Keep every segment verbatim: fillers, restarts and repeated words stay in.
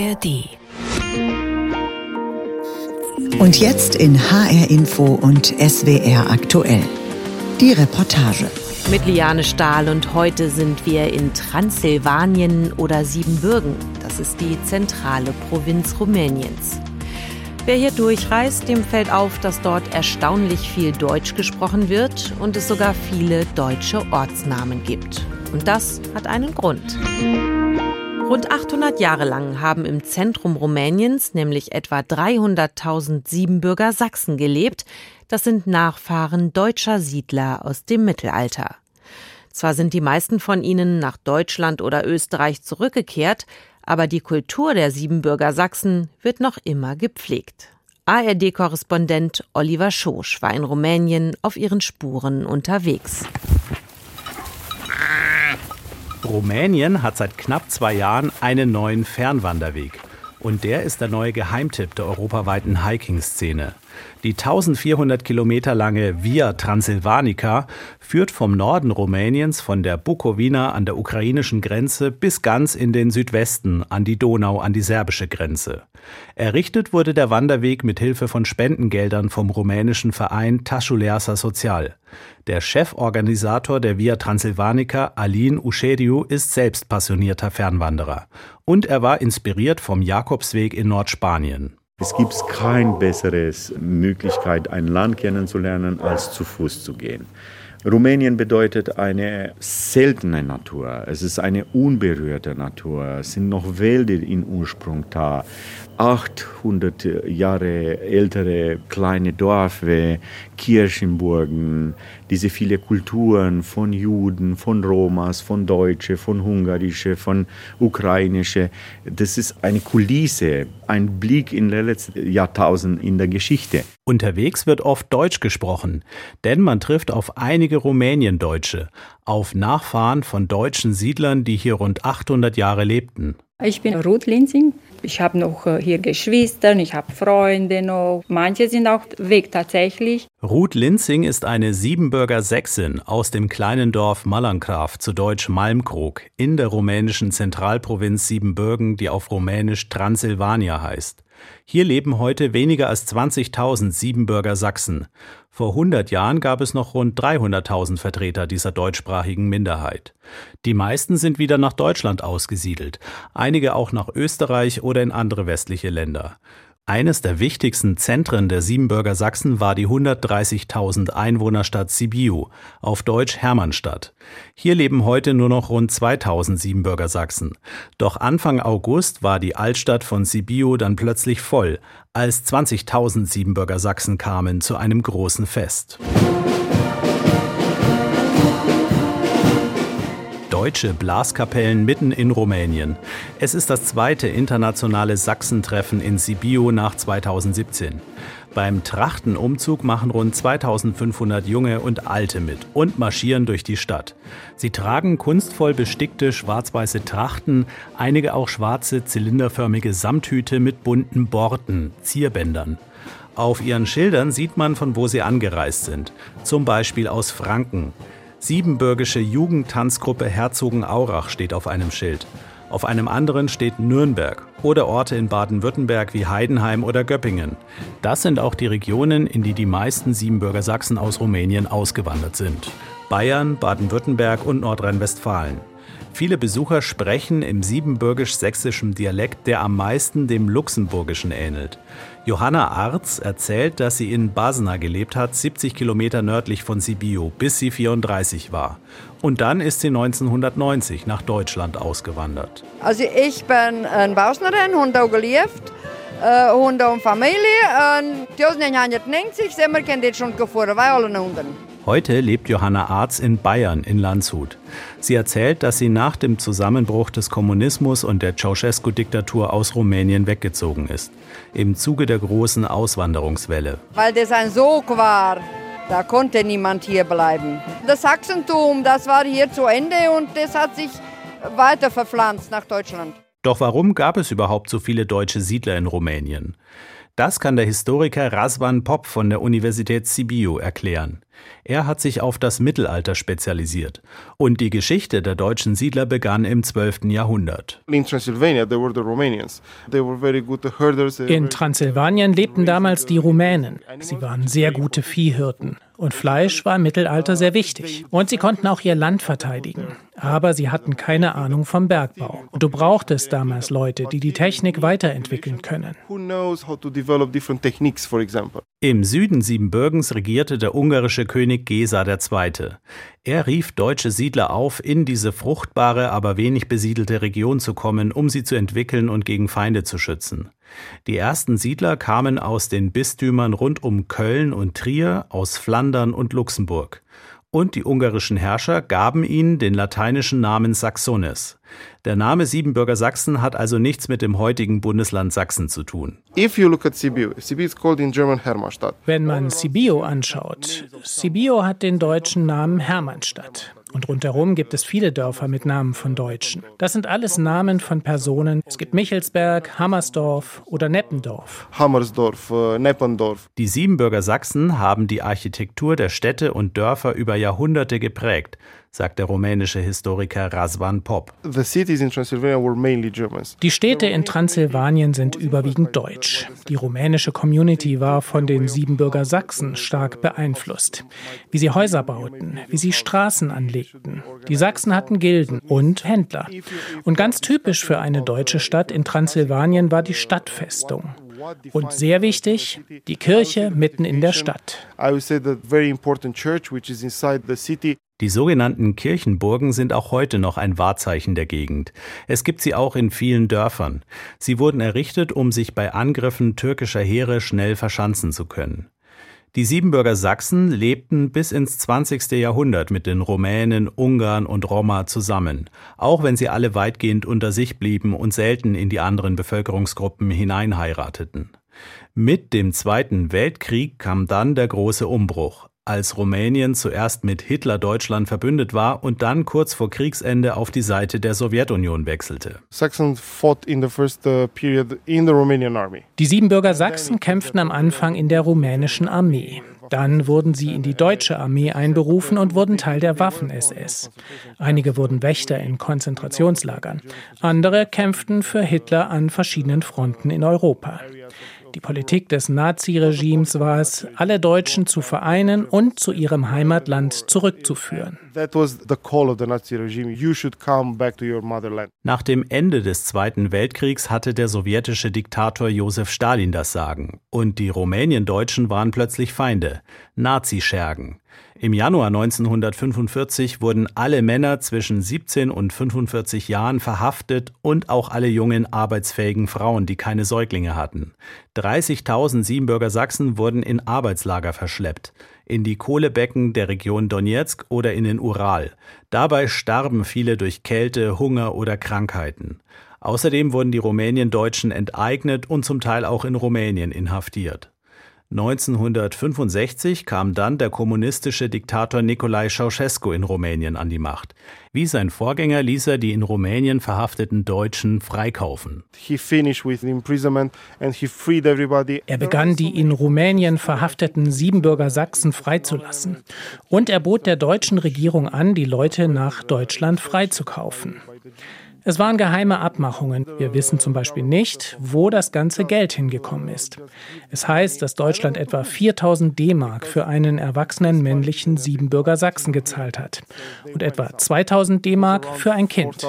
R D. Und jetzt in H R Info und S W R aktuell. Die Reportage. Mit Liane Stahl und heute sind wir in Transsilvanien oder Siebenbürgen. Das ist die zentrale Provinz Rumäniens. Wer hier durchreist, dem fällt auf, dass dort erstaunlich viel Deutsch gesprochen wird und es sogar viele deutsche Ortsnamen gibt. Und das hat einen Grund. Rund achthundert Jahre lang haben im Zentrum Rumäniens nämlich etwa dreihunderttausend Siebenbürger Sachsen gelebt. Das sind Nachfahren deutscher Siedler aus dem Mittelalter. Zwar sind die meisten von ihnen nach Deutschland oder Österreich zurückgekehrt, aber die Kultur der Siebenbürger Sachsen wird noch immer gepflegt. A R D-Korrespondent Oliver Schosch war in Rumänien auf ihren Spuren unterwegs. Rumänien hat seit knapp zwei Jahren einen neuen Fernwanderweg. Und der ist der neue Geheimtipp der europaweiten Hiking-Szene. Die eintausendvierhundert Kilometer lange Via Transilvanica führt vom Norden Rumäniens von der Bukowina an der ukrainischen Grenze bis ganz in den Südwesten an die Donau, an die serbische Grenze. Errichtet wurde der Wanderweg mit Hilfe von Spendengeldern vom rumänischen Verein Tășuleasa Social. Der Cheforganisator der Via Transilvanica, Alin Ușeriu, ist selbst passionierter Fernwanderer. Und er war inspiriert vom Jakobsweg in Nordspanien. Es gibt keine bessere Möglichkeit, ein Land kennenzulernen, als zu Fuß zu gehen. Rumänien bedeutet eine seltene Natur. Es ist eine unberührte Natur. Es sind noch Wälder in Ursprung da. achthundert Jahre ältere kleine Dörfer, Kirchenburgen, diese viele Kulturen von Juden, von Romas, von Deutsche, von Ungarische, von Ukrainische. Das ist eine Kulisse, ein Blick in den letzten Jahrtausenden in der Geschichte. Unterwegs wird oft Deutsch gesprochen, denn man trifft auf einige Rumäniendeutsche, auf Nachfahren von deutschen Siedlern, die hier rund achthundert Jahre lebten. Ich bin Ruth Linsing. Ich habe noch hier Geschwister, ich habe Freunde noch. Manche sind auch weg tatsächlich. Ruth Linsing ist eine Siebenbürger Sächsin aus dem kleinen Dorf Mallankrav, zu Deutsch Malmkrog, in der rumänischen Zentralprovinz Siebenbürgen, die auf Rumänisch Transsilvania heißt. Hier leben heute weniger als zwanzigtausend Siebenbürger Sachsen. Vor hundert Jahren gab es noch rund dreihunderttausend Vertreter dieser deutschsprachigen Minderheit. Die meisten sind wieder nach Deutschland ausgesiedelt, einige auch nach Österreich oder in andere westliche Länder. Eines der wichtigsten Zentren der Siebenbürger Sachsen war die hundertdreißigtausend Einwohnerstadt Sibiu, auf Deutsch Hermannstadt. Hier leben heute nur noch rund zweitausend Siebenbürger Sachsen. Doch Anfang August war die Altstadt von Sibiu dann plötzlich voll, als zwanzigtausend Siebenbürger Sachsen kamen zu einem großen Fest. Deutsche Blaskapellen mitten in Rumänien. Es ist das zweite internationale Sachsentreffen in Sibiu nach zweitausendsiebzehn. Beim Trachtenumzug machen rund zweitausendfünfhundert Junge und Alte mit und marschieren durch die Stadt. Sie tragen kunstvoll bestickte schwarz-weiße Trachten, einige auch schwarze zylinderförmige Samthüte mit bunten Borten, Zierbändern. Auf ihren Schildern sieht man, von wo sie angereist sind, zum Beispiel aus Franken. Siebenbürgische Jugendtanzgruppe Herzogenaurach steht auf einem Schild. Auf einem anderen steht Nürnberg oder Orte in Baden-Württemberg wie Heidenheim oder Göppingen. Das sind auch die Regionen, in die die meisten Siebenbürger Sachsen aus Rumänien ausgewandert sind. Bayern, Baden-Württemberg und Nordrhein-Westfalen. Viele Besucher sprechen im siebenbürgisch-sächsischen Dialekt, der am meisten dem luxemburgischen ähnelt. Johanna Arz erzählt, dass sie in Basna gelebt hat, siebzig Kilometer nördlich von Sibiu, bis sie vierunddreißig war. Und dann ist sie neunzehnhundertneunzig nach Deutschland ausgewandert. Also ich bin eine Basnerin, habe auch gelebt, habe eine Familie. Und neunzehnhundertneunzig sind wir dort schon gefahren, weil alle unten. Heute lebt Johanna Arz in Bayern, in Landshut. Sie erzählt, dass sie nach dem Zusammenbruch des Kommunismus und der Ceausescu-Diktatur aus Rumänien weggezogen ist. Im Zuge der großen Auswanderungswelle. Weil das ein Sog war, da konnte niemand hier bleiben. Das Sachsentum, das war hier zu Ende und das hat sich weiter verpflanzt nach Deutschland. Doch warum gab es überhaupt so viele deutsche Siedler in Rumänien? Das kann der Historiker Razvan Pop von der Universität Sibiu erklären. Er hat sich auf das Mittelalter spezialisiert. Und die Geschichte der deutschen Siedler begann im zwölften Jahrhundert. In Transylvanien lebten damals die Rumänen. Sie waren sehr gute Viehhirten. Und Fleisch war im Mittelalter sehr wichtig. Und sie konnten auch ihr Land verteidigen. Aber sie hatten keine Ahnung vom Bergbau. Und du brauchtest damals Leute, die die Technik weiterentwickeln können. Im Süden Siebenbürgens regierte der ungarische König Géza der Zweite. Er rief deutsche Siedler auf, in diese fruchtbare, aber wenig besiedelte Region zu kommen, um sie zu entwickeln und gegen Feinde zu schützen. Die ersten Siedler kamen aus den Bistümern rund um Köln und Trier, aus Flandern und Luxemburg. Und die ungarischen Herrscher gaben ihnen den lateinischen Namen Saxones. Der Name Siebenbürger Sachsen hat also nichts mit dem heutigen Bundesland Sachsen zu tun. Wenn man Sibiu anschaut, Sibiu hat den deutschen Namen Hermannstadt. Und rundherum gibt es viele Dörfer mit Namen von Deutschen. Das sind alles Namen von Personen. Es gibt Michelsberg, Hammersdorf oder Neppendorf. Hammersdorf, äh, Neppendorf. Die Siebenbürger Sachsen haben die Architektur der Städte und Dörfer über Jahrhunderte geprägt, sagt der rumänische Historiker Razvan Pop. The cities in Transylvania were mainly Germans. Die Städte in Transsilvanien sind überwiegend deutsch. Die rumänische Community war von den Siebenbürger Sachsen stark beeinflusst. Wie sie Häuser bauten, wie sie Straßen anlegten. Die Sachsen hatten Gilden und Händler. Und ganz typisch für eine deutsche Stadt in Transsilvanien war die Stadtfestung. Und sehr wichtig, die Kirche mitten in der Stadt. Die sogenannten Kirchenburgen sind auch heute noch ein Wahrzeichen der Gegend. Es gibt sie auch in vielen Dörfern. Sie wurden errichtet, um sich bei Angriffen türkischer Heere schnell verschanzen zu können. Die Siebenbürger Sachsen lebten bis ins zwanzigste Jahrhundert mit den Rumänen, Ungarn und Roma zusammen, auch wenn sie alle weitgehend unter sich blieben und selten in die anderen Bevölkerungsgruppen hineinheirateten. Mit dem Zweiten Weltkrieg kam dann der große Umbruch, als Rumänien zuerst mit Hitler-Deutschland verbündet war und dann kurz vor Kriegsende auf die Seite der Sowjetunion wechselte. Die Siebenbürger Sachsen kämpften am Anfang in der rumänischen Armee. Dann wurden sie in die deutsche Armee einberufen und wurden Teil der Waffen-S S. Einige wurden Wächter in Konzentrationslagern. Andere kämpften für Hitler an verschiedenen Fronten in Europa. Die Politik des Naziregimes war es, alle Deutschen zu vereinen und zu ihrem Heimatland zurückzuführen. Nach dem Ende des Zweiten Weltkriegs hatte der sowjetische Diktator Josef Stalin das Sagen. Und die Rumäniendeutschen waren plötzlich Feinde, Nazischergen. Im Januar neunzehnhundertfünfundvierzig wurden alle Männer zwischen siebzehn und fünfundvierzig Jahren verhaftet und auch alle jungen, arbeitsfähigen Frauen, die keine Säuglinge hatten. dreißigtausend Siebenbürger Sachsen wurden in Arbeitslager verschleppt, in die Kohlebecken der Region Donezk oder in den Ural. Dabei starben viele durch Kälte, Hunger oder Krankheiten. Außerdem wurden die Rumäniendeutschen enteignet und zum Teil auch in Rumänien inhaftiert. neunzehnhundertfünfundsechzig kam dann der kommunistische Diktator Nicolae Ceausescu in Rumänien an die Macht. Wie sein Vorgänger ließ er die in Rumänien verhafteten Deutschen freikaufen. Er begann, die in Rumänien verhafteten Siebenbürger Sachsen freizulassen. Und er bot der deutschen Regierung an, die Leute nach Deutschland freizukaufen. Es waren geheime Abmachungen. Wir wissen zum Beispiel nicht, wo das ganze Geld hingekommen ist. Es heißt, dass Deutschland etwa viertausend D-Mark für einen erwachsenen männlichen Siebenbürger Sachsen gezahlt hat und etwa zweitausend D-Mark für ein Kind.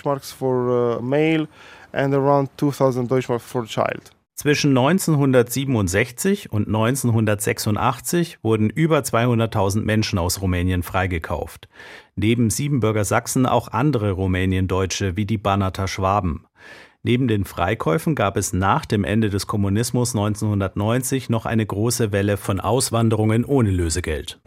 Zwischen neunzehnhundertsiebenundsechzig und neunzehnhundertsechsundachtzig wurden über zweihunderttausend Menschen aus Rumänien freigekauft. Neben Siebenbürger Sachsen auch andere Rumäniendeutsche wie die Banater Schwaben. Neben den Freikäufen gab es nach dem Ende des Kommunismus neunzehnhundertneunzig noch eine große Welle von Auswanderungen ohne Lösegeld.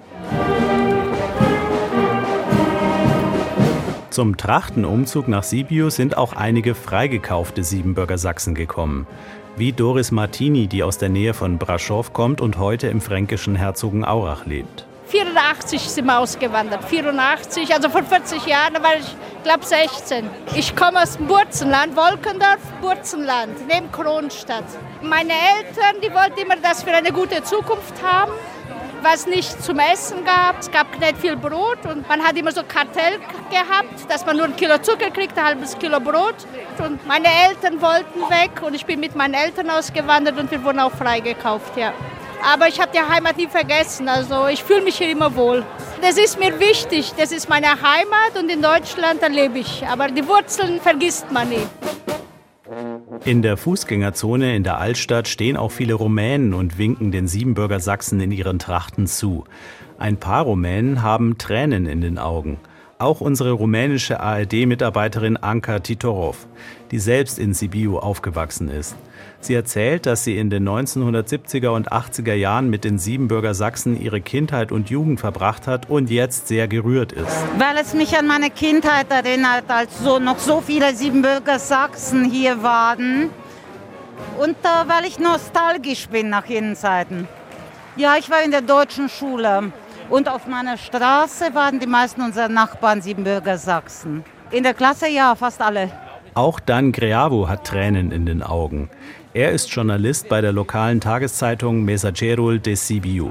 Zum Trachtenumzug nach Sibiu sind auch einige freigekaufte Siebenbürger Sachsen gekommen. Wie Doris Martini, die aus der Nähe von Braschow kommt und heute im fränkischen Herzogenaurach lebt. vierundachtzig sind wir ausgewandert, vierundachtzig, also vor vierzig Jahren, da war ich, glaube sechzehn. Ich komme aus dem Burzenland, Wolkendorf, Burzenland, neben Kronstadt. Meine Eltern, die wollten immer, dass wir eine gute Zukunft haben. was nicht zum Essen gab. Es gab nicht viel Brot und man hat immer so Kartell gehabt, dass man nur ein Kilo Zucker kriegt, ein halbes Kilo Brot. Und meine Eltern wollten weg und ich bin mit meinen Eltern ausgewandert und wir wurden auch freigekauft, ja. Aber ich habe die Heimat nie vergessen, also ich fühle mich hier immer wohl. Das ist mir wichtig, das ist meine Heimat und in Deutschland, da lebe ich. Aber die Wurzeln vergisst man nie. In der Fußgängerzone in der Altstadt stehen auch viele Rumänen und winken den Siebenbürger Sachsen in ihren Trachten zu. Ein paar Rumänen haben Tränen in den Augen. Auch unsere rumänische A R D-Mitarbeiterin Anca Titorov, die selbst in Sibiu aufgewachsen ist. Sie erzählt, dass sie in den neunzehnhundertsiebziger und achtziger Jahren mit den Siebenbürger Sachsen ihre Kindheit und Jugend verbracht hat und jetzt sehr gerührt ist. Weil es mich an meine Kindheit erinnert, als so noch so viele Siebenbürger Sachsen hier waren. Und äh, weil ich nostalgisch bin nach jenen Zeiten. Ja, ich war in der deutschen Schule. Und auf meiner Straße waren die meisten unserer Nachbarn Siebenbürger Sachsen. In der Klasse ja, fast alle. Auch Dan Greavu hat Tränen in den Augen. Er ist Journalist bei der lokalen Tageszeitung Mesagerul de Sibiu.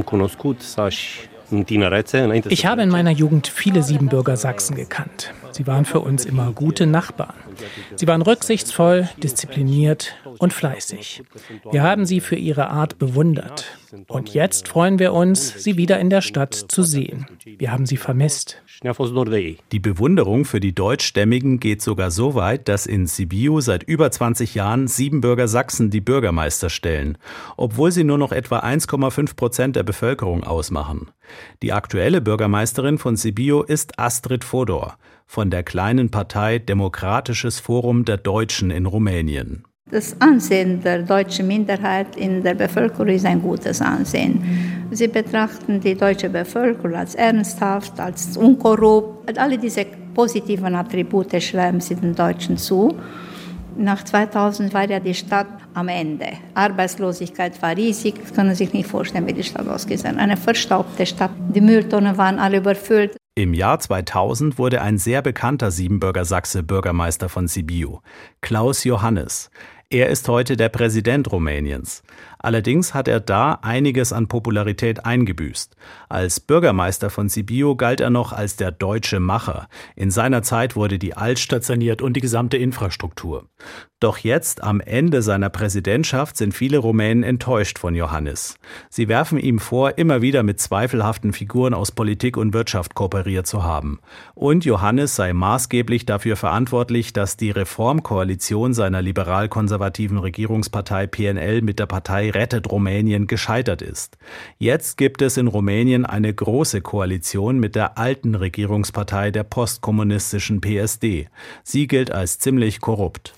Ich habe in meiner Jugend viele Siebenbürger Sachsen gekannt. Sie waren für uns immer gute Nachbarn. Sie waren rücksichtsvoll, diszipliniert und fleißig. Wir haben sie für ihre Art bewundert. Und jetzt freuen wir uns, sie wieder in der Stadt zu sehen. Wir haben sie vermisst. Die Bewunderung für die Deutschstämmigen geht sogar so weit, dass in Sibiu seit über zwanzig Jahren Siebenbürger Sachsen die Bürgermeister stellen, obwohl sie nur noch etwa eins Komma fünf Prozent der Bevölkerung ausmachen. Die aktuelle Bürgermeisterin von Sibiu ist Astrid Fodor von der kleinen Partei Demokratisches Forum der Deutschen in Rumänien. Das Ansehen der deutschen Minderheit in der Bevölkerung ist ein gutes Ansehen. Sie betrachten die deutsche Bevölkerung als ernsthaft, als unkorrupt. Alle diese positiven Attribute schreiben sie den Deutschen zu. Nach zweitausend war ja die Stadt am Ende. Arbeitslosigkeit war riesig. Sie können sich nicht vorstellen, wie die Stadt ausgesehen hat. Eine verstaubte Stadt. Die Mülltonnen waren alle überfüllt. Im Jahr zweitausend wurde ein sehr bekannter Siebenbürger Sachse Bürgermeister von Sibiu, Klaus Johannes. Er ist heute der Präsident Rumäniens. Allerdings hat er da einiges an Popularität eingebüßt. Als Bürgermeister von Sibiu galt er noch als der deutsche Macher. In seiner Zeit wurde die Altstadt saniert und die gesamte Infrastruktur. Doch jetzt, am Ende seiner Präsidentschaft, sind viele Rumänen enttäuscht von Johannes. Sie werfen ihm vor, immer wieder mit zweifelhaften Figuren aus Politik und Wirtschaft kooperiert zu haben. Und Johannes sei maßgeblich dafür verantwortlich, dass die Reformkoalition seiner liberal-konservativen Regierungspartei P N L mit der Partei Rettet Rumänien gescheitert ist. Jetzt gibt es in Rumänien eine große Koalition mit der alten Regierungspartei der postkommunistischen P S D. Sie gilt als ziemlich korrupt.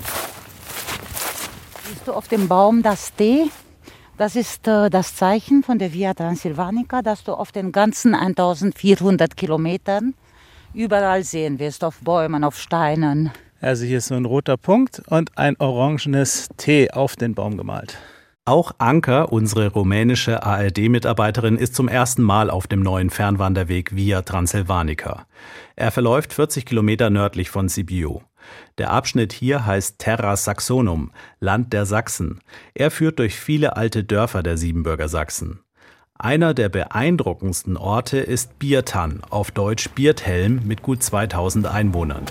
Siehst du auf dem Baum das D? Das ist äh, das Zeichen von der Via Transilvanica, das du auf den ganzen eintausendvierhundert Kilometern überall sehen wirst, auf Bäumen, auf Steinen. Also hier ist so ein roter Punkt und ein orangenes T auf den Baum gemalt. Auch Anca, unsere rumänische A R D-Mitarbeiterin, ist zum ersten Mal auf dem neuen Fernwanderweg Via Transilvanica. Er verläuft vierzig Kilometer nördlich von Sibiu. Der Abschnitt hier heißt Terra Saxonum, Land der Sachsen. Er führt durch viele alte Dörfer der Siebenbürger Sachsen. Einer der beeindruckendsten Orte ist Birtan, auf Deutsch Birthelm, mit gut zweitausend Einwohnern.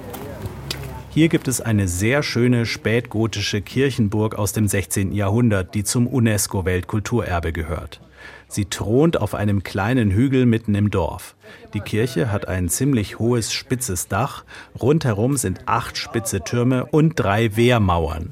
Hier gibt es eine sehr schöne spätgotische Kirchenburg aus dem sechzehnten Jahrhundert, die zum UNESCO-Weltkulturerbe gehört. Sie thront auf einem kleinen Hügel mitten im Dorf. Die Kirche hat ein ziemlich hohes, spitzes Dach. Rundherum sind acht spitze Türme und drei Wehrmauern.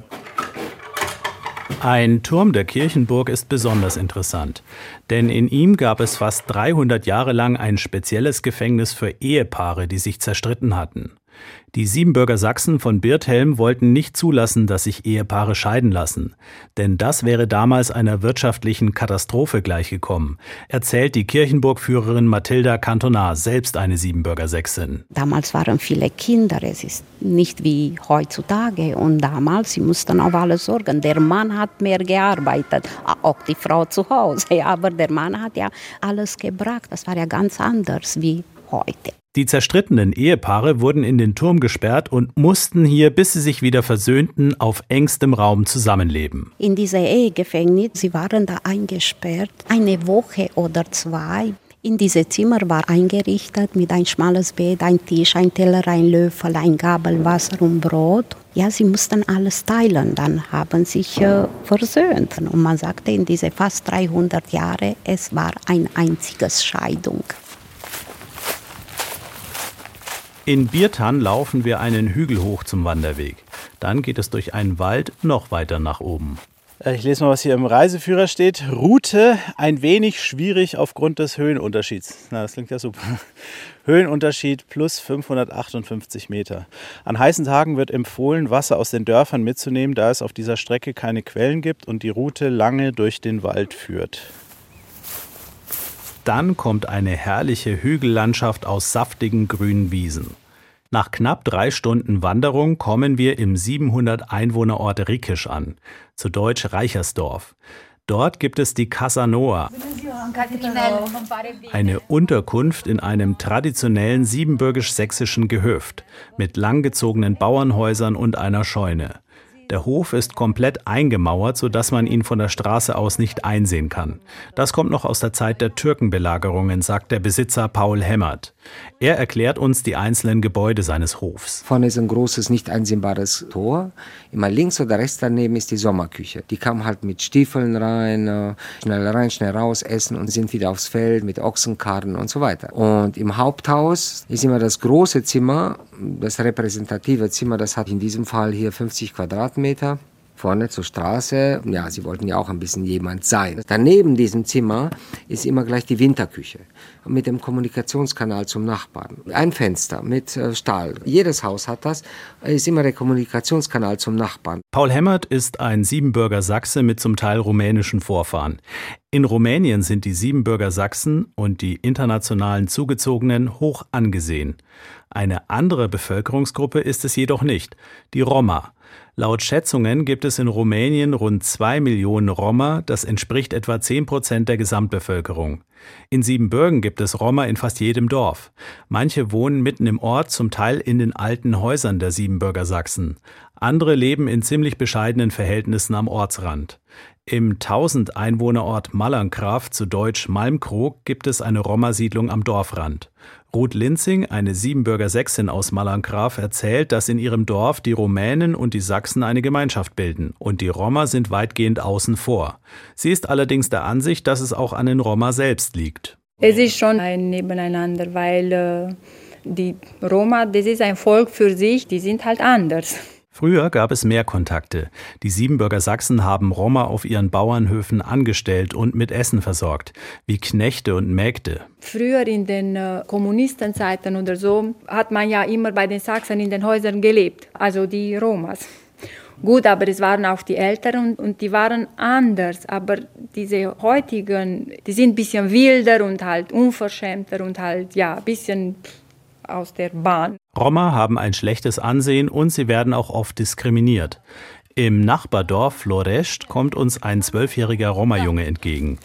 Ein Turm der Kirchenburg ist besonders interessant, denn in ihm gab es fast dreihundert Jahre lang ein spezielles Gefängnis für Ehepaare, die sich zerstritten hatten. Die Siebenbürger Sachsen von Birthelm wollten nicht zulassen, dass sich Ehepaare scheiden lassen. Denn das wäre damals einer wirtschaftlichen Katastrophe gleichgekommen, erzählt die Kirchenburgführerin Mathilda Cantonar, selbst eine Siebenbürger Sächsin. Damals waren viele Kinder, es ist nicht wie heutzutage. Und damals, sie mussten auf alles sorgen. Der Mann hat mehr gearbeitet, auch die Frau zu Hause. Aber der Mann hat ja alles gebracht. Das war ja ganz anders wie heute. Die zerstrittenen Ehepaare wurden in den Turm gesperrt und mussten hier, bis sie sich wieder versöhnten, auf engstem Raum zusammenleben. In dieser Ehegefängnis, sie waren da eingesperrt, eine Woche oder zwei. In diesem Zimmer war eingerichtet mit ein schmales Bett, ein Tisch, ein Teller, ein Löffel, ein Gabel, Wasser und Brot. Ja, sie mussten alles teilen, dann haben sich äh, versöhnt. Und man sagte, in diese fast dreihundert Jahre, es war eine einzige Scheidung. In Birtan laufen wir einen Hügel hoch zum Wanderweg. Dann geht es durch einen Wald noch weiter nach oben. Ich lese mal, was hier im Reiseführer steht. Route ein wenig schwierig aufgrund des Höhenunterschieds. Na, das klingt ja super. Höhenunterschied plus fünfhundertachtundfünfzig Meter. An heißen Tagen wird empfohlen, Wasser aus den Dörfern mitzunehmen, da es auf dieser Strecke keine Quellen gibt und die Route lange durch den Wald führt. Dann kommt eine herrliche Hügellandschaft aus saftigen grünen Wiesen. Nach knapp drei Stunden Wanderung kommen wir im siebenhundert Einwohnerort Rikisch an, zu Deutsch Reichersdorf. Dort gibt es die Casa Noa, eine Unterkunft in einem traditionellen siebenbürgisch-sächsischen Gehöft mit langgezogenen Bauernhäusern und einer Scheune. Der Hof ist komplett eingemauert, sodass man ihn von der Straße aus nicht einsehen kann. Das kommt noch aus der Zeit der Türkenbelagerungen, sagt der Besitzer Paul Hemmert. Er erklärt uns die einzelnen Gebäude seines Hofs. Vorne ist ein großes, nicht einsehbares Tor. Immer links oder rechts daneben ist die Sommerküche. Die kam halt mit Stiefeln rein, schnell rein, schnell raus, essen und sind wieder aufs Feld mit Ochsenkarren und so weiter. Und im Haupthaus ist immer das große Zimmer, das repräsentative Zimmer, das hat in diesem Fall hier fünfzig Quadratmeter. Vorne zur Straße, ja, sie wollten ja auch ein bisschen jemand sein. Daneben diesem Zimmer ist immer gleich die Winterküche mit dem Kommunikationskanal zum Nachbarn. Ein Fenster mit äh, Stahl. Jedes Haus hat das, ist immer der Kommunikationskanal zum Nachbarn. Paul Hemmert ist ein Siebenbürger Sachse mit zum Teil rumänischen Vorfahren. In Rumänien sind die Siebenbürger Sachsen und die internationalen Zugezogenen hoch angesehen. Eine andere Bevölkerungsgruppe ist es jedoch nicht, die Roma. Laut Schätzungen gibt es in Rumänien rund zwei Millionen Roma, das entspricht etwa zehn Prozent der Gesamtbevölkerung. In Siebenbürgen gibt es Roma in fast jedem Dorf. Manche wohnen mitten im Ort, zum Teil in den alten Häusern der Siebenbürger Sachsen. Andere leben in ziemlich bescheidenen Verhältnissen am Ortsrand. Im tausend Einwohnerort Mallankraft, zu Deutsch Malmkrog, gibt es eine Roma-Siedlung am Dorfrand. Ruth Linzing, eine Siebenbürger Sächsin aus Mallankraft, erzählt, dass in ihrem Dorf die Rumänen und die Sachsen eine Gemeinschaft bilden und die Roma sind weitgehend außen vor. Sie ist allerdings der Ansicht, dass es auch an den Roma selbst liegt. Es ist schon ein Nebeneinander, weil äh, die Roma, das ist ein Volk für sich, die sind halt anders. Früher gab es mehr Kontakte. Die Siebenbürger Sachsen haben Roma auf ihren Bauernhöfen angestellt und mit Essen versorgt, wie Knechte und Mägde. Früher in den äh, Kommunistenzeiten oder so hat man ja immer bei den Sachsen in den Häusern gelebt, also die Romas. Gut, aber es waren auch die Älteren und, und die waren anders. Aber diese heutigen, die sind ein bisschen wilder und halt unverschämter und halt ja ein bisschen aus der Bahn. Roma haben ein schlechtes Ansehen und sie werden auch oft diskriminiert. Im Nachbardorf Florești kommt uns ein zwölfjähriger Roma-Junge entgegen.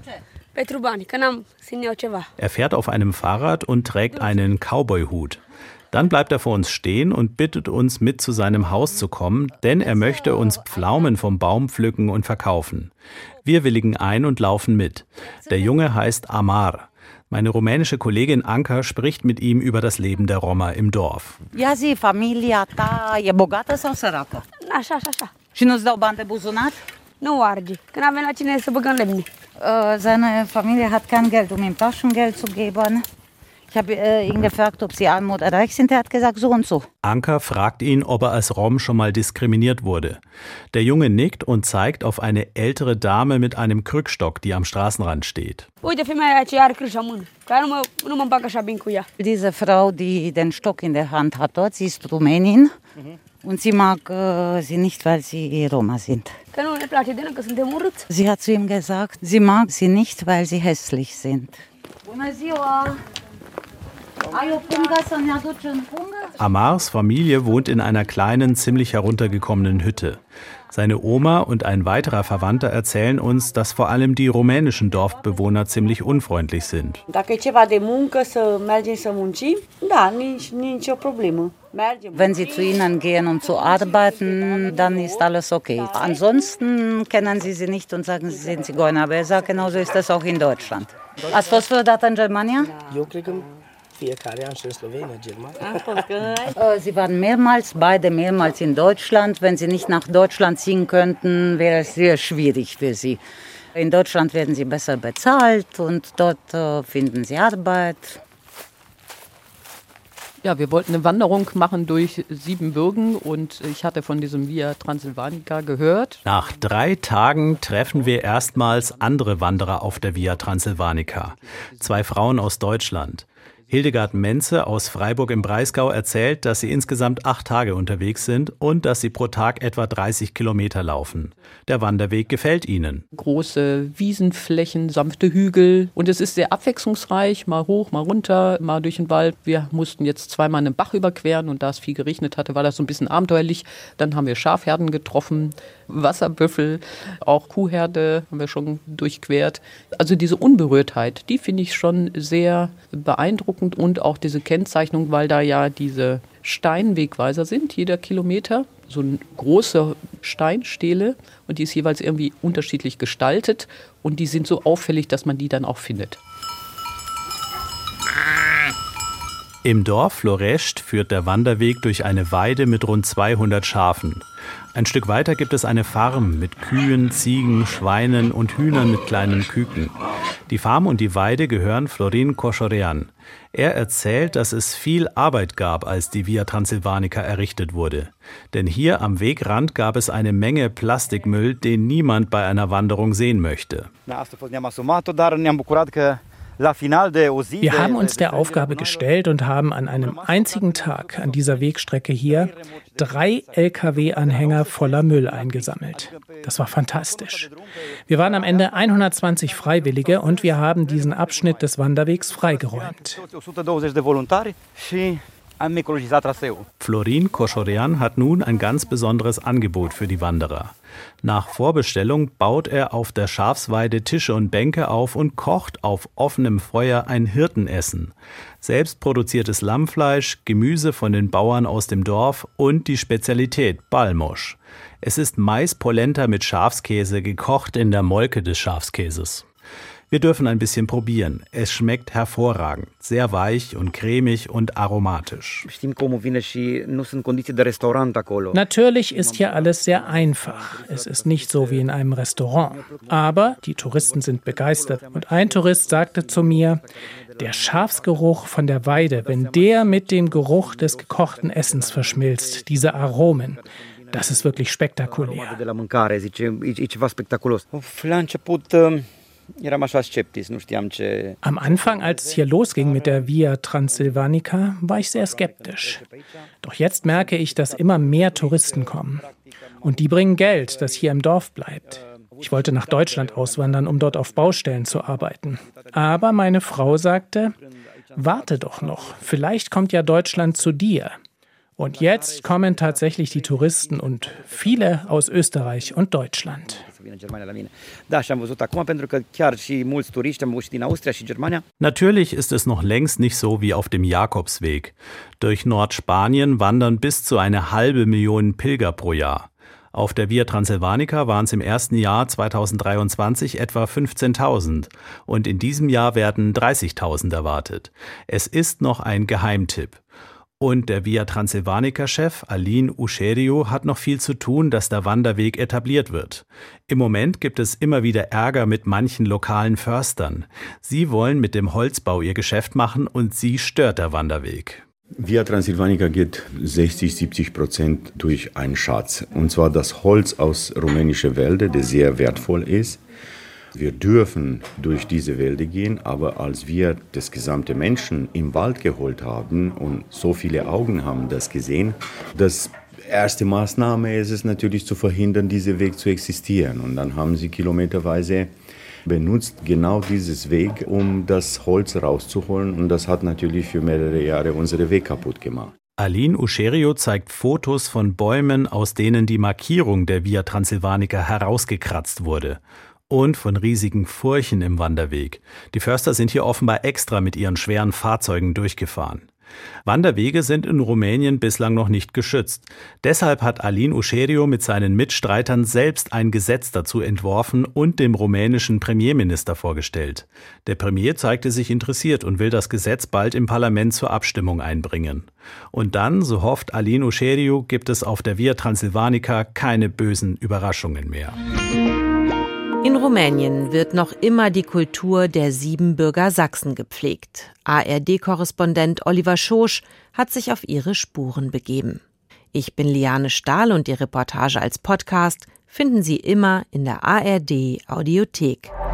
Er fährt auf einem Fahrrad und trägt einen Cowboy-Hut. Dann bleibt er vor uns stehen und bittet uns, mit zu seinem Haus zu kommen, denn er möchte uns Pflaumen vom Baum pflücken und verkaufen. Wir willigen ein und laufen mit. Der Junge heißt Amar. Meine rumänische Kollegin Anka spricht mit ihm über das Leben der Roma im Dorf. Ia zi, familia ta e bogată sau săracă? Așa, așa, așa. Și nu-ți dau bani de buzunar? Nu arge. Când avem la cine să băgăm lemne. Uh, seine Familie hat kein Geld, um ihm Taschengeld zu geben. Ich habe äh, ihn gefragt, ob sie arm oder reich sind. Er hat gesagt, so und so. Anka fragt ihn, ob er als Rom schon mal diskriminiert wurde. Der Junge nickt und zeigt auf eine ältere Dame mit einem Krückstock, die am Straßenrand steht. Diese Frau, die den Stock in der Hand hat dort, sie ist Rumänin. Mhm. Und sie mag äh, sie nicht, weil sie Roma sind. Sie hat zu ihm gesagt, sie mag sie nicht, weil sie hässlich sind. Bună ziua! Amars Familie wohnt in einer kleinen, ziemlich heruntergekommenen Hütte. Seine Oma und ein weiterer Verwandter erzählen uns, dass vor allem die rumänischen Dorfbewohner ziemlich unfreundlich sind. Wenn sie zu ihnen gehen, um zu arbeiten, dann ist alles okay. Ansonsten kennen sie sie nicht und sagen, sie sind Zigeuner. Aber er sagt, genauso ist das auch in Deutschland. Ați fost vreodată în Germania? Eu cred că fiecare an și în Slovenia, Germania. Sie waren mehrmals, beide mehrmals in Deutschland. Wenn sie nicht nach Deutschland ziehen könnten, wäre es sehr schwierig für sie. In Deutschland werden sie besser bezahlt und dort uh, finden sie Arbeit. Ja, wir wollten eine Wanderung machen durch Siebenbürgen und ich hatte von diesem Via Transsilvanica gehört. Nach drei Tagen treffen wir erstmals andere Wanderer auf der Via Transsilvanica. Zwei Frauen aus Deutschland. Hildegard Menze aus Freiburg im Breisgau erzählt, dass sie insgesamt acht Tage unterwegs sind und dass sie pro Tag etwa dreißig Kilometer laufen. Der Wanderweg gefällt ihnen. Große Wiesenflächen, sanfte Hügel und es ist sehr abwechslungsreich, mal hoch, mal runter, mal durch den Wald. Wir mussten jetzt zweimal einen Bach überqueren und da es viel geregnet hatte, war das so ein bisschen abenteuerlich. Dann haben wir Schafherden getroffen, Wasserbüffel, auch Kuhherde haben wir schon durchquert. Also diese Unberührtheit, die finde ich schon sehr beeindruckend. Und auch diese Kennzeichnung, weil da ja diese Steinwegweiser sind, jeder Kilometer, so eine große Steinstele und die ist jeweils irgendwie unterschiedlich gestaltet und die sind so auffällig, dass man die dann auch findet. Im Dorf Florești führt der Wanderweg durch eine Weide mit rund zweihundert Schafen. Ein Stück weiter gibt es eine Farm mit Kühen, Ziegen, Schweinen und Hühnern mit kleinen Küken. Die Farm und die Weide gehören Florin Coșorean. Er erzählt, dass es viel Arbeit gab, als die Via Transsilvanica errichtet wurde. Denn hier am Wegrand gab es eine Menge Plastikmüll, den niemand bei einer Wanderung sehen möchte. Wir haben uns der Aufgabe gestellt und haben an einem einzigen Tag an dieser Wegstrecke hier drei L K W-Anhänger voller Müll eingesammelt. Das war fantastisch. Wir waren am Ende hundertzwanzig Freiwillige und wir haben diesen Abschnitt des Wanderwegs freigeräumt. Florin Coșorean hat nun ein ganz besonderes Angebot für die Wanderer. Nach Vorbestellung baut er auf der Schafsweide Tische und Bänke auf und kocht auf offenem Feuer ein Hirtenessen. Selbst produziertes Lammfleisch, Gemüse von den Bauern aus dem Dorf und die Spezialität Balmosch. Es ist Mais-Polenta mit Schafskäse, gekocht in der Molke des Schafskäses. Wir dürfen ein bisschen probieren. Es schmeckt hervorragend, sehr weich und cremig und aromatisch. Natürlich ist hier alles sehr einfach. Es ist nicht so wie in einem Restaurant. Aber die Touristen sind begeistert. Und ein Tourist sagte zu mir, der Schafsgeruch von der Weide, wenn der mit dem Geruch des gekochten Essens verschmilzt, diese Aromen, das ist wirklich spektakulär. Am Anfang, als es hier losging mit der Via Transsilvanica, war ich sehr skeptisch. Doch jetzt merke ich, dass immer mehr Touristen kommen. Und die bringen Geld, das hier im Dorf bleibt. Ich wollte nach Deutschland auswandern, um dort auf Baustellen zu arbeiten. Aber meine Frau sagte, warte doch noch, vielleicht kommt ja Deutschland zu dir. Und jetzt kommen tatsächlich die Touristen und viele aus Österreich und Deutschland. Natürlich ist es noch längst nicht so wie auf dem Jakobsweg. Durch Nordspanien wandern bis zu eine halbe Million Pilger pro Jahr. Auf der Via Transsilvanica waren es im ersten Jahr zweitausenddreiundzwanzig etwa fünfzehntausend und in diesem Jahr werden dreißigtausend erwartet. Es ist noch ein Geheimtipp. Und der Via Transsilvanica-Chef Alin Ușeriu hat noch viel zu tun, dass der Wanderweg etabliert wird. Im Moment gibt es immer wieder Ärger mit manchen lokalen Förstern. Sie wollen mit dem Holzbau ihr Geschäft machen und sie stört der Wanderweg. Via Transsilvanica geht sechzig, siebzig Prozent durch einen Schatz. Und zwar das Holz aus rumänischen Wäldern, der sehr wertvoll ist. Wir dürfen durch diese Wälder gehen, aber als wir das gesamte Menschen im Wald geholt haben und so viele Augen haben das gesehen, das erste Maßnahme ist es natürlich zu verhindern, diesen Weg zu existieren. Und dann haben sie kilometerweise benutzt genau dieses Weg, um das Holz rauszuholen. Und das hat natürlich für mehrere Jahre unsere Weg kaputt gemacht. Aline Uscherio zeigt Fotos von Bäumen, aus denen die Markierung der Via Transsilvanica herausgekratzt wurde. Und von riesigen Furchen im Wanderweg. Die Förster sind hier offenbar extra mit ihren schweren Fahrzeugen durchgefahren. Wanderwege sind in Rumänien bislang noch nicht geschützt. Deshalb hat Aline Uscherio mit seinen Mitstreitern selbst ein Gesetz dazu entworfen und dem rumänischen Premierminister vorgestellt. Der Premier zeigte sich interessiert und will das Gesetz bald im Parlament zur Abstimmung einbringen. Und dann, so hofft Aline Uscherio, gibt es auf der Via Transsilvanica keine bösen Überraschungen mehr. In Rumänien wird noch immer die Kultur der Siebenbürger Sachsen gepflegt. A R D-Korrespondent Oliver Schosch hat sich auf ihre Spuren begeben. Ich bin Liane Stahl und die Reportage als Podcast finden Sie immer in der A R D Audiothek.